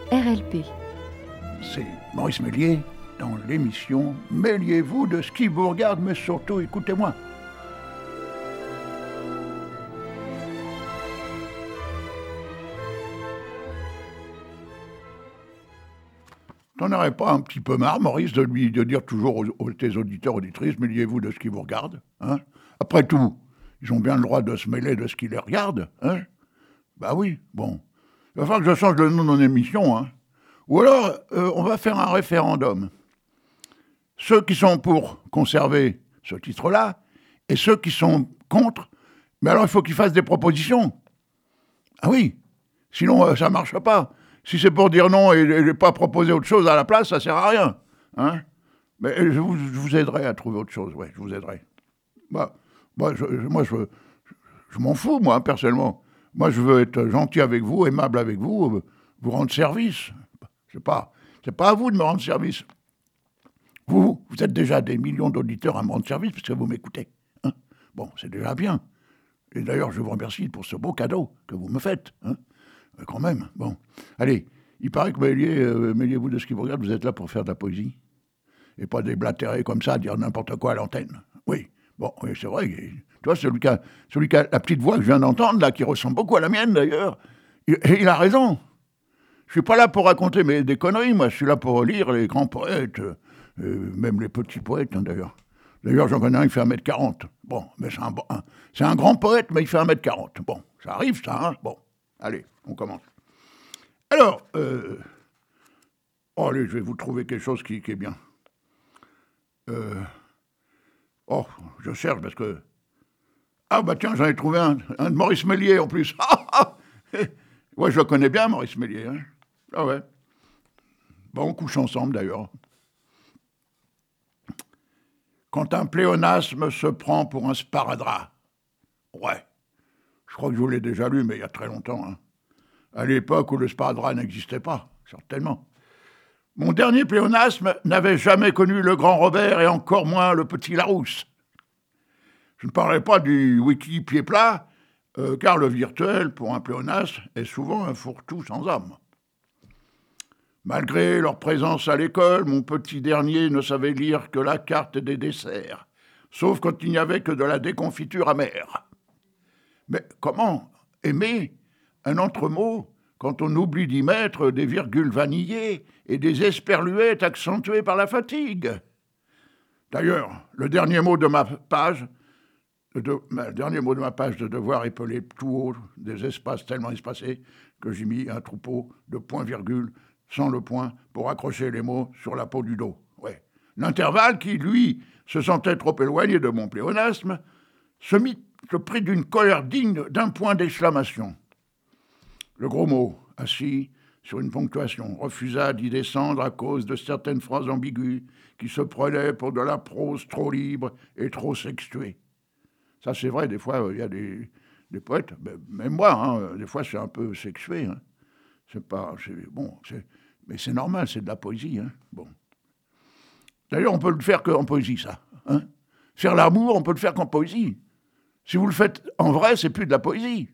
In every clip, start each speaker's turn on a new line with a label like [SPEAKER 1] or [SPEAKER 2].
[SPEAKER 1] RLP.
[SPEAKER 2] C'est Maurice Méliès dans l'émission « Mêliez-vous de ce qui vous regarde, mais surtout écoutez-moi ». T'en aurais pas un petit peu marre, Maurice, de dire toujours aux tes auditeurs, auditrices, mêliez-vous de ce qui vous regarde, hein? Après tout, ils ont bien le droit de se mêler de ce qui les regarde, hein? Bah oui, bon. Il va falloir que je change le nom de mon émission, hein? Ou alors, on va faire un référendum. Ceux qui sont pour conserver ce titre-là, et ceux qui sont contre, mais alors il faut qu'ils fassent des propositions. Ah oui, sinon ça ne marche pas. Si c'est pour dire non et pas proposer autre chose à la place, ça ne sert à rien. Hein? Mais je vous aiderai à trouver autre chose, ouais, je vous aiderai. Moi, je m'en fous, moi, personnellement. Moi, je veux être gentil avec vous, aimable avec vous, vous rendre service. C'est pas à vous de me rendre service. Vous êtes déjà des millions d'auditeurs à me rendre service parce que vous m'écoutez. Hein? Bon, c'est déjà bien. Et d'ailleurs, je vous remercie pour ce beau cadeau que vous me faites. Hein? Quand même, bon. Allez, il paraît que mêliez-vous de ce qui vous regarde, vous êtes là pour faire de la poésie. Et pas déblatérer comme ça, dire n'importe quoi à l'antenne. Oui, bon, oui, c'est vrai. Tu vois, celui qui a la petite voix que je viens d'entendre, là, qui ressemble beaucoup à la mienne, d'ailleurs, il a raison. Je suis pas là pour raconter des conneries, moi. Je suis là pour lire les grands poètes, même les petits poètes, hein, d'ailleurs. D'ailleurs, j'en connais un qui fait 1m40. Bon, mais c'est un grand poète, mais il fait 1m40. Bon, ça arrive, ça, hein. Bon, allez, on commence. Alors, allez, je vais vous trouver quelque chose qui est bien. Je cherche parce que... Ah, bah tiens, j'en ai trouvé un de Maurice Méliès, en plus. Ouais, je le connais bien, Maurice Méliès, hein. Ah ouais. Bon, on couche ensemble, d'ailleurs. Quand un pléonasme se prend pour un sparadrap. Ouais. Je crois que je vous l'ai déjà lu, mais il y a très longtemps, hein. À l'époque où le sparadrap n'existait pas, certainement. Mon dernier pléonasme n'avait jamais connu le grand Robert et encore moins le petit Larousse. Je ne parlerai pas du wiki pied plat, car le virtuel, pour un pléonasme, est souvent un fourre-tout sans âme. Malgré leur présence à l'école, mon petit dernier ne savait lire que la carte des desserts, sauf quand il n'y avait que de la déconfiture amère. Mais comment aimer un entremot quand on oublie d'y mettre des virgules vanillées et des esperluettes accentuées par la fatigue? D'ailleurs, le dernier mot de ma page de devoir épeler tout haut des espaces tellement espacés que j'ai mis un troupeau de points-virgules sans le point pour accrocher les mots sur la peau du dos. Ouais. L'intervalle qui, lui, se sentait trop éloigné de mon pléonasme, se prit d'une colère digne d'un point d'exclamation. Le gros mot, assis sur une ponctuation, refusa d'y descendre à cause de certaines phrases ambiguës qui se prenaient pour de la prose trop libre et trop sexuée. Ça, c'est vrai, des fois, il y a des poètes, même moi, hein, des fois, c'est un peu sexué. Hein. Mais c'est normal, c'est de la poésie. Hein. Bon. D'ailleurs, on peut le faire qu'en poésie, ça. Hein. Faire l'amour, on peut le faire qu'en poésie. Si vous le faites en vrai, c'est plus de la poésie.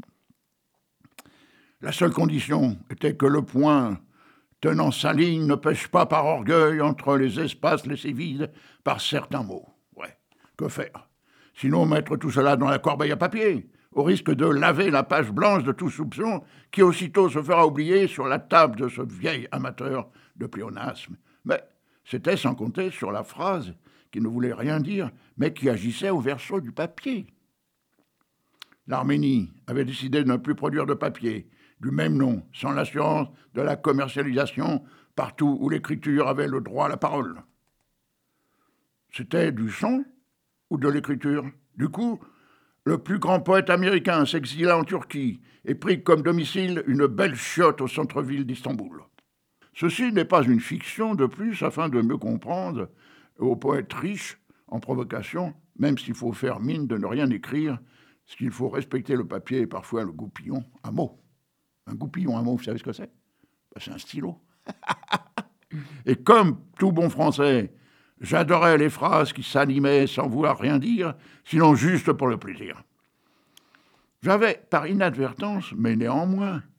[SPEAKER 2] La seule condition était que le point tenant sa ligne ne pêche pas par orgueil entre les espaces laissés vides par certains mots. Ouais, que faire? Sinon, mettre tout cela dans la corbeille à papier, au risque de laver la page blanche de tout soupçon qui aussitôt se fera oublier sur la table de ce vieil amateur de pléonasme. Mais c'était sans compter sur la phrase qui ne voulait rien dire, mais qui agissait au verso du papier. L'Arménie avait décidé de ne plus produire de papier du même nom, sans l'assurance de la commercialisation partout où l'écriture avait le droit à la parole. C'était du son ou de l'écriture? Du coup, le plus grand poète américain s'exila en Turquie et prit comme domicile une belle chiotte au centre-ville d'Istanbul. Ceci n'est pas une fiction de plus, afin de mieux comprendre aux poètes riches en provocation, même s'il faut faire mine de ne rien écrire, parce qu'il faut respecter le papier et parfois le goupillon à mots. Un goupillon à mots, vous savez ce que c'est? C'est un stylo. Et comme tout bon français, j'adorais les phrases qui s'animaient sans vouloir rien dire, sinon juste pour le plaisir. J'avais, par inadvertance, mais néanmoins,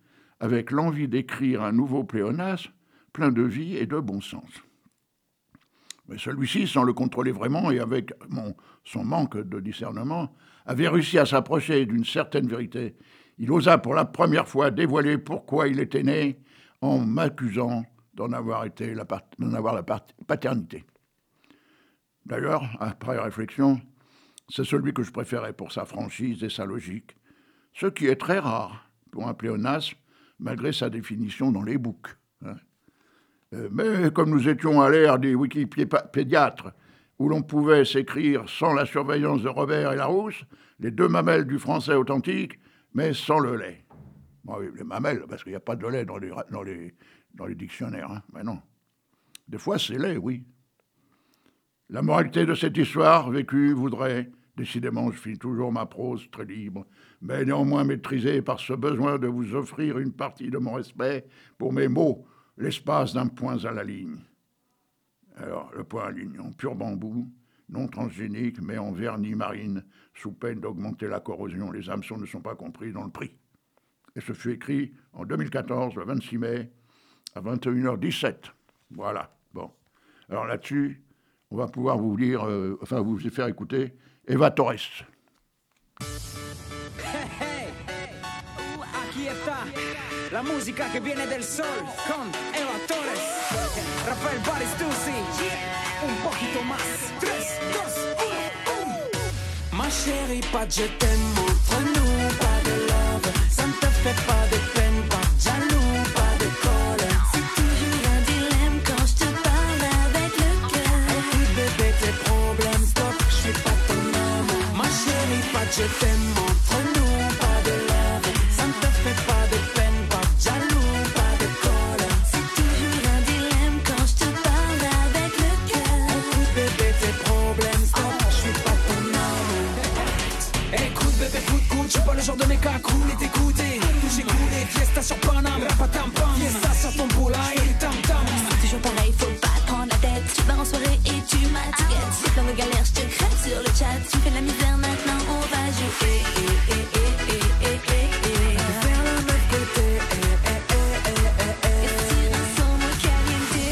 [SPEAKER 2] avec l'envie d'écrire un nouveau pléonasme plein de vie et de bon sens. Mais celui-ci, sans le contrôler vraiment et avec son manque de discernement, avait réussi à s'approcher d'une certaine vérité. Il osa pour la première fois dévoiler pourquoi il était né en m'accusant d'en avoir la paternité. D'ailleurs, après réflexion, c'est celui que je préférais pour sa franchise et sa logique, ce qui est très rare pour un pléonasme, malgré sa définition dans les books. Mais comme nous étions à l'ère des wikipédiatres, où l'on pouvait s'écrire sans la surveillance de Robert et Larousse, les deux mamelles du français authentique, mais sans le lait. Bon, oui, les mamelles, parce qu'il n'y a pas de lait dans les dictionnaires. Hein. Mais non. Des fois, c'est lait, oui. La moralité de cette histoire vécue voudrait, décidément, je finis toujours ma prose très libre, mais néanmoins maîtrisée par ce besoin de vous offrir une partie de mon respect pour mes mots, l'espace d'un point à la ligne. Alors, le point à la ligne, en pur bambou, non transgénique, mais en vernis marine, sous peine d'augmenter la corrosion. Les hameçons ne sont pas compris dans le prix. Et ce fut écrit en 2014, le 26 mai, à 21h17. Voilà, bon. Alors là-dessus, on va pouvoir vous lire, vous faire écouter Eva Torres.
[SPEAKER 1] Aquí está la música que viene del sol con Eva Torres, Rafael Baristusi, un poquito más. 3, 2, 1, Ma chérie, pas de je t'aime entre nous, pas de love, ça ne te fait pas de peine, pas de jaloux, pas de colère.
[SPEAKER 3] C'est toujours un dilemme quand je te parle avec le cœur.
[SPEAKER 1] Écoute bébé, tes problèmes, stop, je suis pas ton homme. Ma chérie, pas de je t'aime entre nous, pas de love, ça ne te fait pas de peine, pas de jaloux, pas de colère.
[SPEAKER 3] C'est toujours un dilemme quand je te parle avec le cœur.
[SPEAKER 1] Écoute bébé, tes problèmes, stop, je suis pas ton homme. Écoute bébé, coup, je suis pas le genre de mec à couler, t'écouter. Toucher coulé, fiesta sur Paname, rapatam-pam, fiesta sur ton poulain et tam-tam.
[SPEAKER 3] C'est toujours pareil, faut pas te prendre la tête. Tu pars en soirée et tu m'attiquettes. C'est plein de galères, je te crève sur le chat. Tu me fais de la misère, maintenant on va jouer.
[SPEAKER 1] Vers le même côté,
[SPEAKER 3] Et sur un son muy caliente.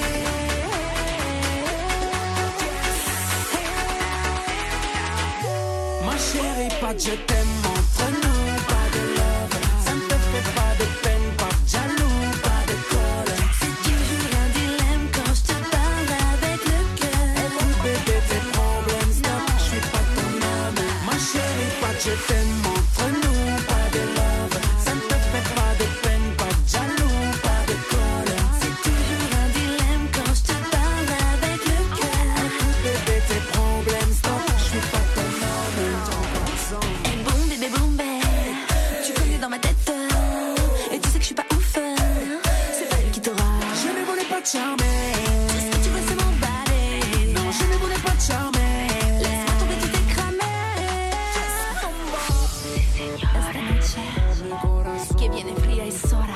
[SPEAKER 1] Ma chérie, pas de je t'aime entre nous, pas de love, ça ne te fait pas de peine, pas de jaloux, pas de colère.
[SPEAKER 3] C'est toujours un dilemme quand je te parle avec le cœur.
[SPEAKER 1] Écoute bébé, tes problèmes, stop, je suis pas ton homme. Ma chérie, pas de je t'aime entre nous, pas de love, ça ne te fait pas de peine, pas de jaloux, pas de colère.
[SPEAKER 3] C'est toujours un dilemme quand je te parle avec le cœur.
[SPEAKER 1] Écoute bébé, tes problèmes, stop, je suis pas ton homme.
[SPEAKER 3] Et boum bébé boum bébé, tu connais dans ma tête. Et tu sais que je suis pas ouf. C'est pas lui qui t'aura.
[SPEAKER 1] Je ne voulais pas te charmer.
[SPEAKER 3] Tout ce que tu veux c'est m'emballer.
[SPEAKER 1] Non, je ne voulais pas te charmer.
[SPEAKER 3] Laisse-moi tomber, tu t'es cramé. Esta noche que viene fría y sola.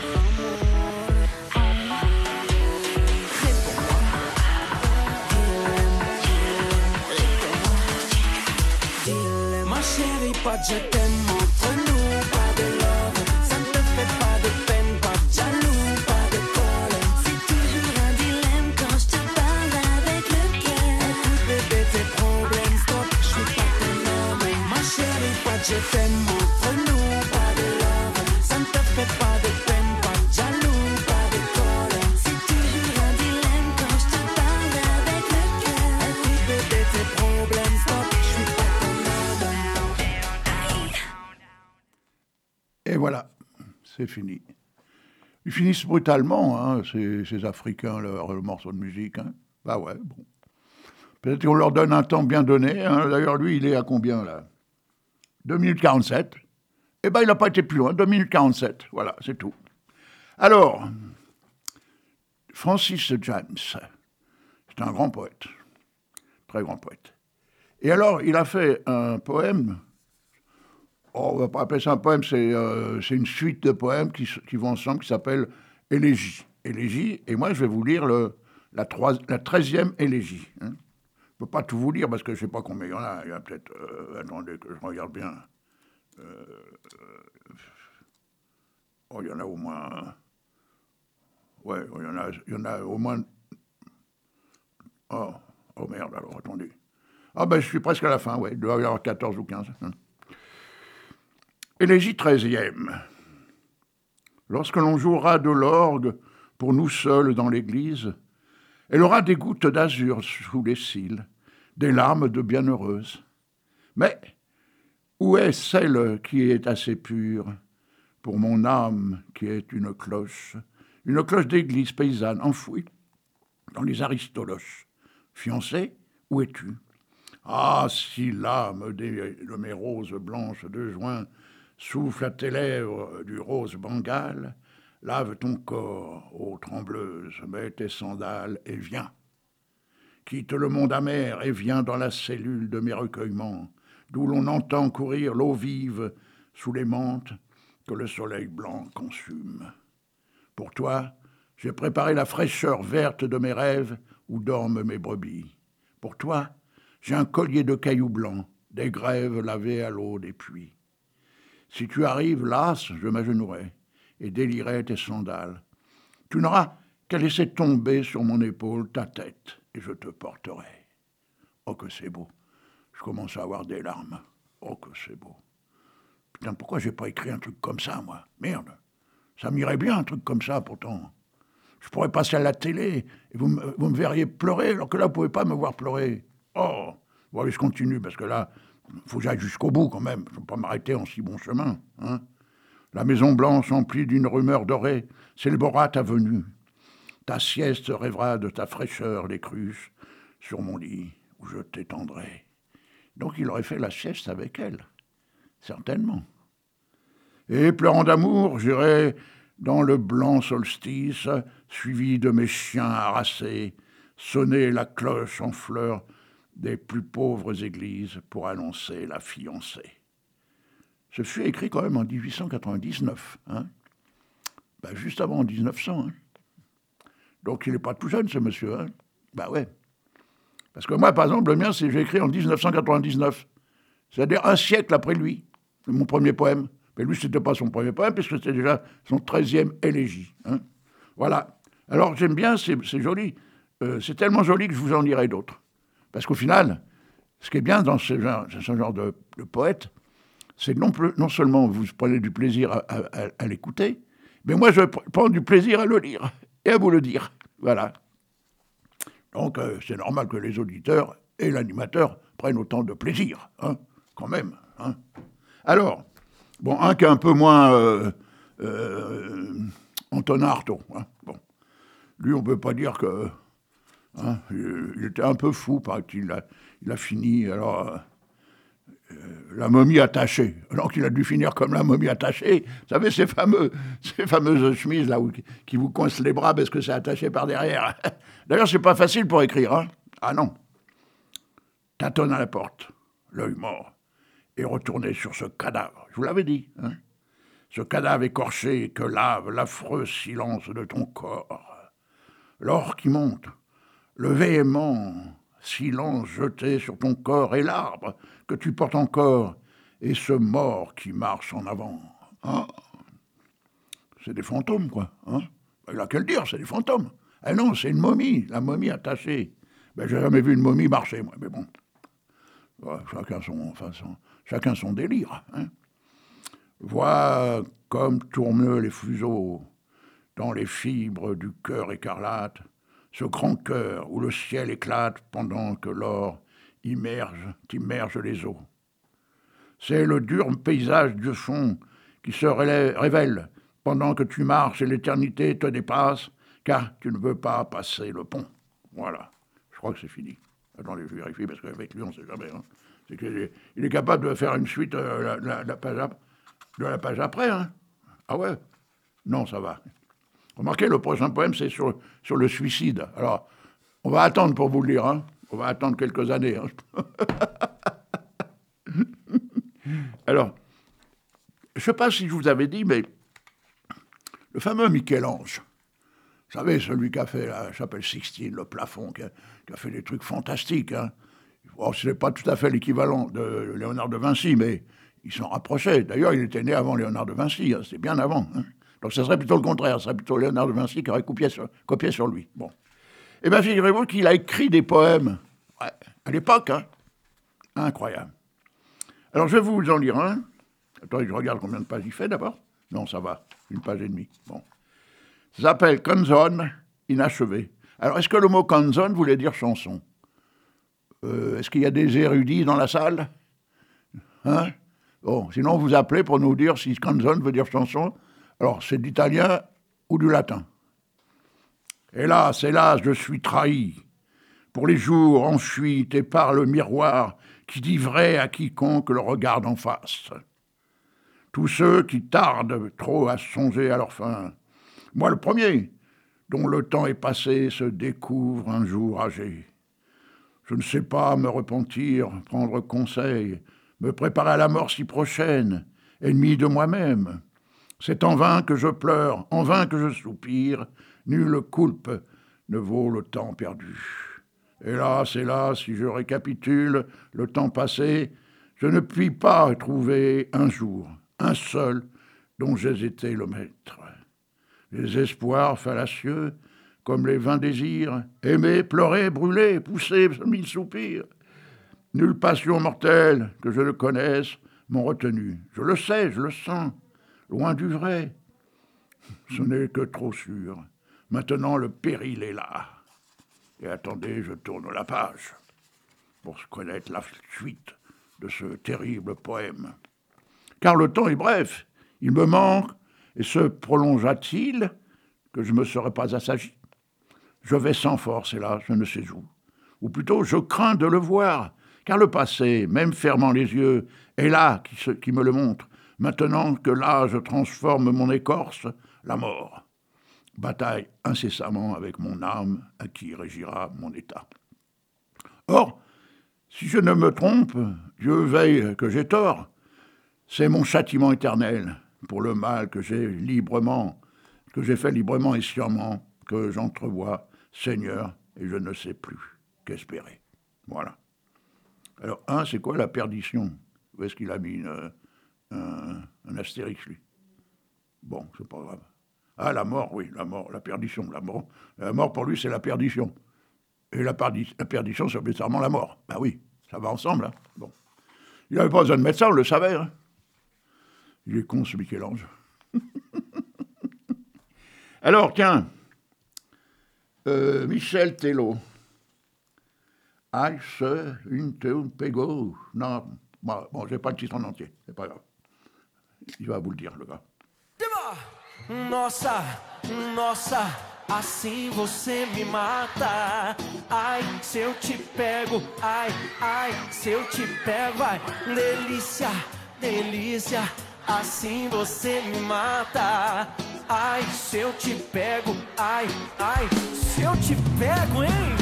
[SPEAKER 1] Ma chérie, pas de je t'aime entre nous, pas de love, ça ne te fait pas de peine, pas de jaloux, pas de colère.
[SPEAKER 3] C'est toujours un dilemme quand je te parle avec le cœur.
[SPEAKER 1] Écoute bébé, tes problèmes, stop, je suis pas ton homme. Ma chérie, pas de je t'aime entre nous, pas de love, ça ne te fait pas de peine, pas de jaloux, pas de colère.
[SPEAKER 3] C'est toujours un dilemme quand je te parle avec le cœur.
[SPEAKER 1] Écoute bébé, tes problèmes, stop, je suis pas ton homme.
[SPEAKER 2] Et voilà, c'est fini. Ils finissent brutalement, hein, ces Africains, le morceau de musique. Hein. Bah ouais, bon. Peut-être qu'on leur donne un temps bien donné. Hein. D'ailleurs, lui, il est à combien, là 2 minutes 47. Eh ben, il n'a pas été plus loin, 2 minutes 47. Voilà, c'est tout. Alors, Francis James, c'est un grand poète, très grand poète. Et alors, il a fait un poème. Oh, on ne va pas appeler ça un poème, c'est une suite de poèmes qui vont ensemble, qui s'appelle Élégie. Élégie, et moi je vais vous lire la 13e élégie. Hein. Je ne peux pas tout vous lire parce que je ne sais pas combien il y en a. Il y a peut-être... attendez que je regarde bien. Oh, il y en a au moins Ouais, il y en a au moins... Oh merde, alors, attendez. Ah ben, je suis presque à la fin, ouais, il doit y avoir 14 ou 15. Élégie 13e. Lorsque l'on jouera de l'orgue pour nous seuls dans l'église, elle aura des gouttes d'azur sous les cils, des larmes de bienheureuse. Mais où est celle qui est assez pure pour mon âme qui est une cloche d'église paysanne enfouie dans les aristoloches? Fiancée, où es-tu? Ah, si l'âme de mes roses blanches de juin souffle à tes lèvres du rose bengale, lave ton corps, ô trembleuse, mets tes sandales et viens. Quitte le monde amer et viens dans la cellule de mes recueillements, d'où l'on entend courir l'eau vive sous les menthes que le soleil blanc consume. Pour toi, j'ai préparé la fraîcheur verte de mes rêves où dorment mes brebis. Pour toi, j'ai un collier de cailloux blancs, des grèves lavées à l'eau des puits. Si tu arrives, lasse, je m'agenouillerai et délierai tes sandales. Tu n'auras qu'à laisser tomber sur mon épaule ta tête et je te porterai. Oh que c'est beau. Je commence à avoir des larmes. Oh que c'est beau. Putain, pourquoi j'ai pas écrit un truc comme ça, moi? Merde. Ça m'irait bien, un truc comme ça, pourtant. Je pourrais passer à la télé et vous me verriez pleurer, alors que là, vous ne pouvez pas me voir pleurer. Oh, bon, allez, je continue, parce que là, il faut que j'aille jusqu'au bout, quand même. Je ne peux pas m'arrêter en si bon chemin. Hein. La Maison Blanche emplie d'une rumeur dorée, c'est le Borat ta venue. Ta sieste rêvera de ta fraîcheur, les cruches, sur mon lit, où je t'étendrai. Donc il aurait fait la sieste avec elle, certainement. Et pleurant d'amour, j'irai dans le blanc solstice, suivi de mes chiens harassés, sonner la cloche en fleurs des plus pauvres églises pour annoncer la fiancée. Ce fut écrit quand même en 1899, hein, ben, juste avant 1900. Hein. Donc il n'est pas tout jeune, ce monsieur. Hein. Ben ouais. Parce que moi, par exemple, le mien, j'ai écrit en 1999. C'est-à-dire un siècle après lui, mon premier poème. Mais lui, ce n'était pas son premier poème, puisque c'était déjà son 13e élégie. Hein. Voilà. Alors, j'aime bien, c'est joli. C'est tellement joli que je vous en dirai d'autres. Parce qu'au final, ce qui est bien dans ce genre de poète, c'est non seulement vous prenez du plaisir à l'écouter, mais moi, je prends du plaisir à le lire et à vous le dire. Voilà. Donc, c'est normal que les auditeurs et l'animateur prennent autant de plaisir, hein, quand même. Hein. Alors, bon, un qui est un peu moins Antonin Artaud. Hein, bon. Lui, on ne peut pas dire que... Hein, il était un peu fou, paraît-il. Il a fini, alors... la momie attachée. Alors qu'il a dû finir comme la momie attachée. Vous savez, ces fameuses chemises là qui vous coincent les bras parce que c'est attaché par derrière. D'ailleurs, c'est pas facile pour écrire. Hein. Ah non. Tâtonne à la porte, l'œil mort, et retournez sur ce cadavre. Je vous l'avais dit. Hein. Ce cadavre écorché que lave l'affreux silence de ton corps. L'or qui monte, le véhément silence jeté sur ton corps et l'arbre que tu portes encore, et ce mort qui marche en avant. Hein. C'est des fantômes, quoi. Hein. Il a qu'à le dire, c'est des fantômes. Eh non, c'est une momie, la momie attachée. Ben, j'ai jamais vu une momie marcher, moi, mais bon. Ouais, chacun son délire. Hein. Vois comme tournent les fuseaux dans les fibres du cœur écarlate, ce grand cœur où le ciel éclate pendant que l'or t'immerge les eaux. C'est le dur paysage du fond qui se révèle pendant que tu marches et l'éternité te dépasse, car tu ne veux pas passer le pont. Voilà, je crois que c'est fini. Attendez, je vérifie, parce qu'avec lui, on ne sait jamais. Hein. C'est qu'il est capable de faire une suite de la page après. Hein. Ah ouais? Non, ça va. Remarquez, le prochain poème, c'est sur le suicide. Alors, on va attendre pour vous le lire. Hein. On va attendre quelques années. Hein. Alors, je ne sais pas si je vous avais dit, mais le fameux Michel-Ange, vous savez, celui qui a fait la chapelle Sixtine, le plafond, qui a fait des trucs fantastiques. Hein. Bon, ce n'est pas tout à fait l'équivalent de Léonard de Vinci, mais il s'en rapprochait. D'ailleurs, il était né avant Léonard de Vinci, hein, c'est bien avant. Hein. Donc ça serait plutôt le contraire, ça serait plutôt Léonard de Vinci qui aurait copié sur lui. Bon. Eh bien, figurez-vous qu'il a écrit des poèmes, ouais, à l'époque, hein. Incroyable. Alors, je vais vous en lire un. Attendez, je regarde combien de pages il fait d'abord. Non, ça va, 1 page et demie. Bon. Ça s'appelle Canzone inachevé. Alors, est-ce que le mot canzone voulait dire chanson? Est-ce qu'il y a des érudits dans la salle? Hein? Bon, sinon, vous appelez pour nous dire si canzone veut dire chanson. Alors, c'est de l'italien ou du latin. Hélas, hélas, je suis trahi. Pour les jours en fuite et par le miroir qui dit vrai à quiconque le regarde en face. Tous ceux qui tardent trop à songer à leur fin. Moi le premier, dont le temps est passé, se découvre un jour âgé. Je ne sais pas me repentir, prendre conseil, me préparer à la mort si prochaine, ennemi de moi-même. C'est en vain que je pleure, en vain que je soupire, nulle coulpe ne vaut le temps perdu. Hélas, hélas, si je récapitule le temps passé, je ne puis pas trouver un jour, un seul, dont j'ai été le maître. Les espoirs fallacieux, comme les vains désirs, aimer, pleurer, brûler, pousser 1000 soupirs. Nulle passion mortelle que je ne connaisse m'ont retenu. Je le sais, je le sens, loin du vrai. Ce n'est que trop sûr. Maintenant, le péril est là. Et attendez, je tourne la page pour connaître la suite de ce terrible poème. Car le temps est bref, il me manque, et se prolongea-t-il que je ne me serais pas assagi? Je vais sans force, et là, je ne sais où. Ou plutôt, je crains de le voir, car le passé, même fermant les yeux, est là qui me le montre. Maintenant que l'âge transforme mon écorce, la mort bataille incessamment avec mon âme à qui régira mon état. Or, si je ne me trompe, Dieu veille que j'ai tort, c'est mon châtiment éternel pour le mal que j'ai fait librement et sciemment, que j'entrevois, Seigneur, et je ne sais plus qu'espérer. Voilà. Alors, c'est quoi la perdition? Où est-ce qu'il a mis un astérix, lui? Bon, c'est pas grave. Ah, la mort, oui, la perdition. La mort, pour lui, c'est la perdition. Et la perdition, c'est obligatoirement la mort. Ben oui, ça va ensemble. Hein. Bon. Il n'avait pas besoin de mettre ça, on le savait. Hein. Il est con, ce Michel-Ange. Alors, tiens, Michel Tello. Ice into Pego. Non, bon, j'ai pas le titre en entier, c'est pas grave. Il va vous le dire, le gars.
[SPEAKER 4] Nossa, nossa, assim você me mata. Ai, se eu te pego, ai, ai, se eu te pego, vai. Delícia, delícia, assim você me mata. Ai, se eu te pego, ai, ai, se eu te pego, hein?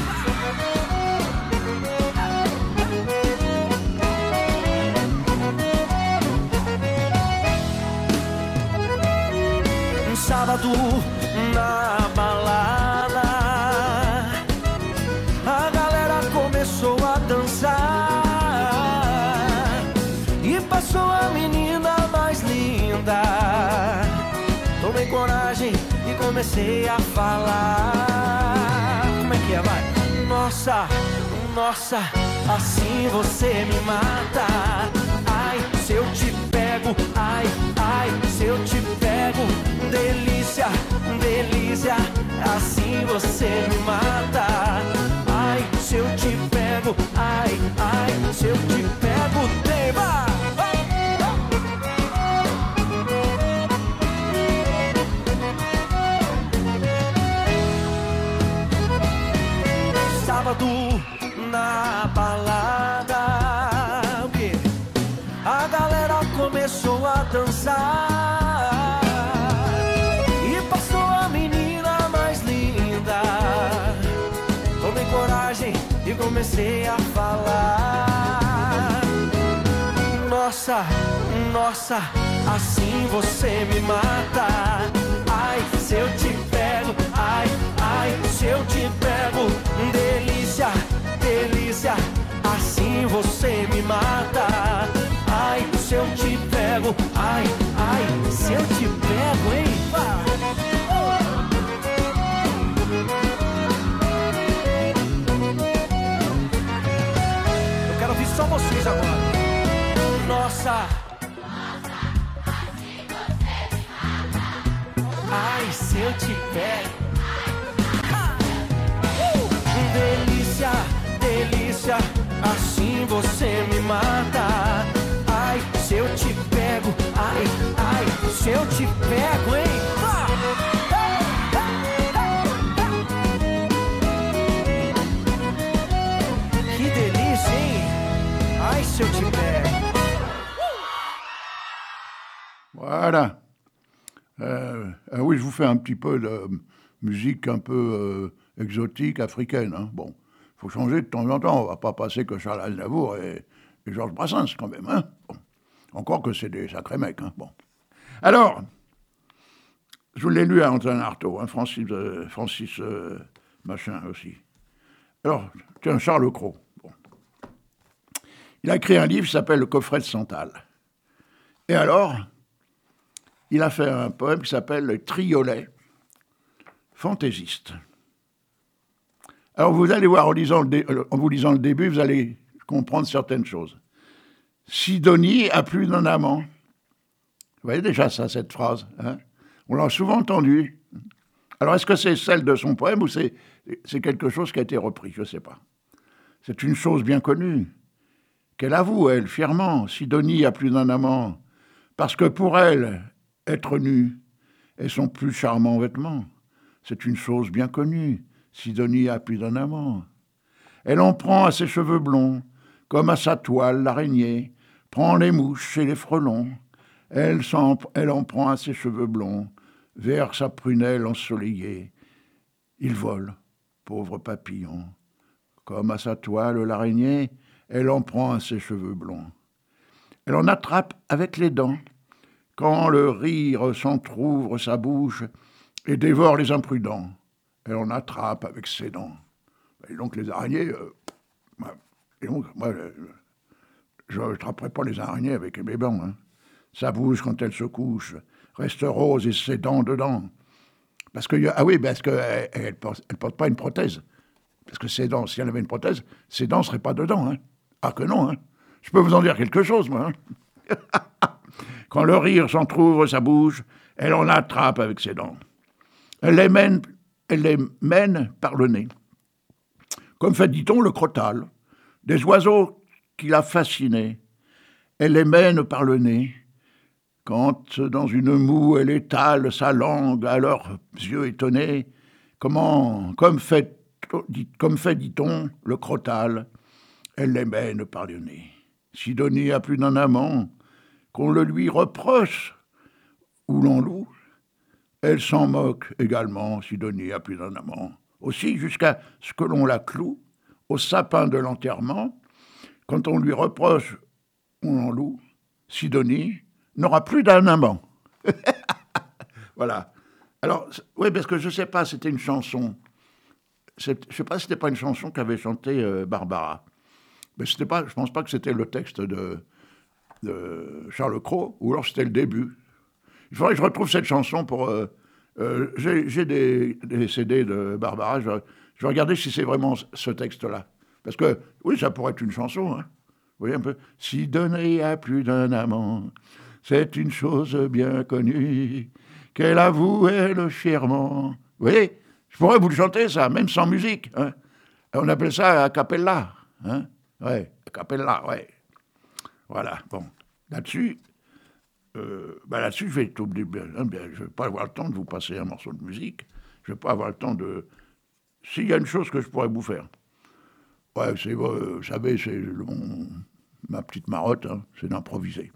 [SPEAKER 4] Sábado na balada, a galera começou a dançar e passou a menina mais linda. Tomei coragem e comecei a falar. Como é que é, vai? Nossa, nossa, assim você me mata. Ai, se eu te pego, ai, ai, se eu te pego. Delícia, delícia, assim você me mata. Ai, se eu te pego, ai, ai, se eu te pego, tema. Sábado na balada, o quê? A galera começou a dançar. E comecei a falar. Nossa, nossa, assim você me mata. Ai, se eu te pego, ai, ai, se eu te pego. Delícia, delícia, assim você me mata. Ai, se eu te pego, ai, ai, se eu te pego, hein? eu te pego. Delícia, delícia, assim você me mata. Ai, se eu te pego, ai, ai, se eu te pego, hein? Que delícia, hein? Ai, se eu te pego.
[SPEAKER 2] Voilà. Oui, je vous fais un petit peu de musique un peu exotique, africaine. Hein. Bon, il faut changer de temps en temps. On ne va pas passer que Charles Aznavour et Georges Brassens, quand même. Hein. Bon. Encore que c'est des sacrés mecs. Hein. Bon. Alors, je vous l'ai lu à Antoine Artaud, hein, Francis machin aussi. Alors, tiens, Charles Cros. Bon. Il a écrit un livre qui s'appelle Le coffret de Santal. Et alors, il a fait un poème qui s'appelle Le Triolet fantaisiste. Alors, vous allez voir, en vous lisant le début, vous allez comprendre certaines choses. Sidonie a plus d'un amant. Vous voyez déjà ça, cette phrase, hein? On l'a souvent entendue. Alors, est-ce que c'est celle de son poème ou c'est quelque chose qui a été repris? Je ne sais pas. C'est une chose bien connue, qu'elle avoue, elle, fièrement. Sidonie a plus d'un amant, parce que pour elle, être nue est son plus charmant vêtement. C'est une chose bien connue. Sidonie a plus d'un amant. Elle en prend à ses cheveux blonds, comme à sa toile l'araignée, prend les mouches et les frelons. Elle en prend à ses cheveux blonds, vers sa prunelle ensoleillée. Il vole, pauvre papillon, comme à sa toile l'araignée, elle en prend à ses cheveux blonds. Elle en attrape avec les dents, quand le rire s'entr'ouvre sa bouche et dévore les imprudents. Elle en attrape avec ses dents. Et donc les araignées, moi, je n'attraperai pas les araignées avec mes dents. Hein. Sa bouche, quand elle se couche, reste rose et ses dents dedans. Parce qu'elle ne porte pas une prothèse. Parce que ses dents, si elle avait une prothèse, ses dents ne seraient pas dedans. Hein. Ah que non, hein. Je peux vous en dire quelque chose, moi. Hein. Quand le rire s'entr'ouvre sa bouche, elle en attrape avec ses dents. Elle les mène par le nez. Comme fait, dit-on, le crotale, des oiseaux qui l'a fasciné. Elle les mène par le nez. Quand, dans une moue, elle étale sa langue à leurs yeux étonnés, comme fait, dit-on, le crotale, elle les mène par le nez. Sidonie a plus d'un amant, qu'on le lui reproche ou l'on loue, elle s'en moque également, Sidonie a plus d'un amant. Aussi, jusqu'à ce que l'on la cloue au sapin de l'enterrement, quand on lui reproche ou l'on loue, Sidonie n'aura plus d'un amant. Voilà. Alors, oui, parce que je ne sais pas, c'était une chanson. Je ne sais pas si c'était pas une chanson qu'avait chantée Barbara. Mais je ne pense pas que c'était le texte de Charles Cros, ou alors c'était le début. Il faudrait que je retrouve cette chanson pour... j'ai des CD de Barbara, je vais regarder si c'est vraiment ce texte-là. Parce que, oui, ça pourrait être une chanson. Hein. Vous voyez un peu. Si donner à plus d'un amant, c'est une chose bien connue, qu'elle avoue elle fièrement. Vous voyez, je pourrais vous le chanter, ça, même sans musique. Hein. On appelle ça a cappella. Hein. Ouais, a cappella, ouais. Voilà, bon. Là-dessus, je vais tout je ne vais pas avoir le temps de vous passer un morceau de musique. Je ne vais pas avoir le temps de... S'il y a une chose que je pourrais vous faire, ouais, vous savez, c'est ma petite marotte, hein, c'est d'improviser.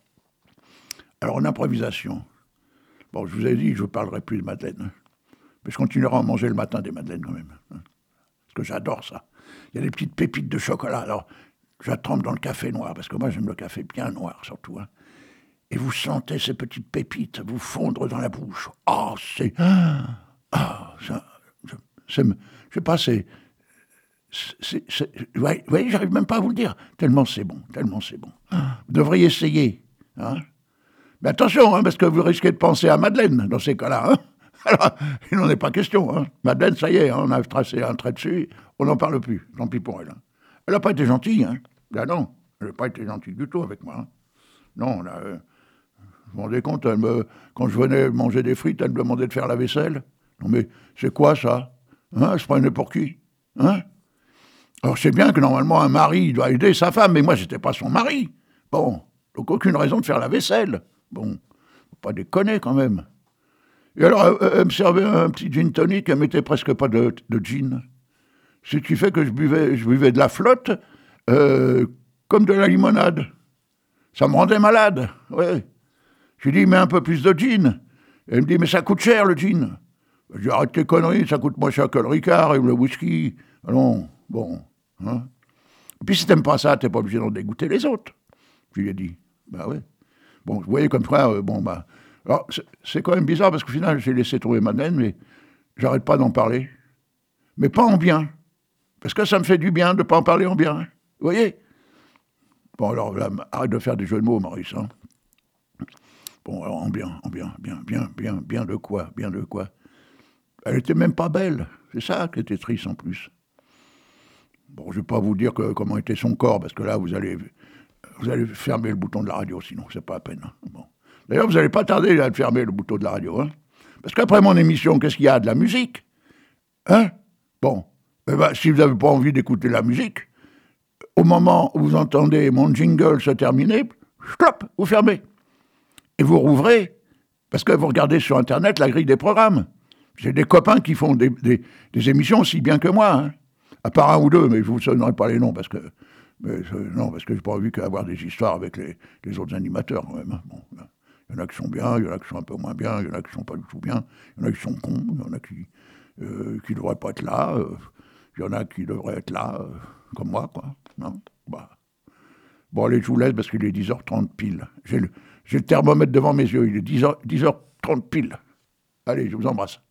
[SPEAKER 2] Alors, en improvisation, bon, je vous ai dit, je ne parlerai plus de madeleine, hein, mais je continuerai à manger le matin des madeleines quand même, hein, parce que j'adore ça. Il y a des petites pépites de chocolat, alors je la trempe dans le café noir, parce que moi j'aime le café bien noir surtout, hein. Et vous sentez ces petites pépites vous fondre dans la bouche. Oh, c'est... je sais pas, ouais, j'arrive même pas à vous le dire. Tellement c'est bon, tellement c'est bon. Vous devriez essayer. Hein. Mais attention, hein, parce que vous risquez de penser à Madeleine dans ces cas-là. Hein. Alors, il n'en est pas question. Hein. Madeleine, ça y est, hein, on a tracé un trait dessus, on n'en parle plus. Tant pis pour elle. Hein. Elle n'a pas été gentille. Hein. Là, non, elle n'a pas été gentille du tout avec moi. Hein. Non, là... Vous vous rendez compte, quand je venais manger des frites, elle me demandait de faire la vaisselle. Non mais, c'est quoi ça? Elle se prenait pour qui? Alors je sais bien que normalement un mari il doit aider sa femme, mais moi j'étais pas son mari. Bon, donc aucune raison de faire la vaisselle. Bon, faut pas déconner quand même. Et alors elle me servait un petit gin tonic, elle mettait presque pas de gin. Ce qui fait que je buvais de la flotte comme de la limonade. Ça me rendait malade, ouais. Je lui dis, mets un peu plus de gin. Et elle me dit, mais ça coûte cher le gin. Je lui dis, arrête tes conneries, ça coûte moins cher que le Ricard et le whisky. Allons, bon. Hein. Et puis si t'aimes pas ça, t'es pas obligé d'en dégoûter les autres. Je lui ai dit, bah ouais. Bon, vous voyez comme ça, alors, c'est quand même bizarre parce qu'au final, j'ai laissé tomber Madeleine, mais j'arrête pas d'en parler. Mais pas en bien. Parce que ça me fait du bien de pas en parler en bien. Vous voyez? Bon, alors là, arrête de faire des jeux de mots, Maurice. Hein. Bon, alors en bien de quoi? Elle était même pas belle. C'est ça qui était triste en plus. Bon, je vais pas vous dire comment était son corps, parce que là, vous allez fermer le bouton de la radio, sinon c'est pas à peine. Hein. Bon. D'ailleurs, vous n'allez pas tarder à fermer le bouton de la radio. Hein. Parce qu'après mon émission, qu'est-ce qu'il y a? De la musique. Hein? Bon. Eh ben, si vous n'avez pas envie d'écouter la musique, au moment où vous entendez mon jingle se terminer, stop, vous fermez. Et vous rouvrez, parce que vous regardez sur Internet la grille des programmes. J'ai des copains qui font des émissions aussi bien que moi, hein. À part un ou deux, mais je ne vous donnerai pas les noms, parce que j'ai pas envie qu'avoir des histoires avec les autres animateurs, quand même. Hein. Bon, il y en a qui sont bien, il y en a qui sont un peu moins bien, il y en a qui sont pas du tout bien, il y en a qui sont cons, il y en a qui ne devraient pas être là, il y en a qui devraient être là, comme moi, quoi. Non, bah. Bon, allez, je vous laisse parce qu'il est 10h30 pile. J'ai le thermomètre devant mes yeux, il est 10h30 pile. Allez, je vous embrasse.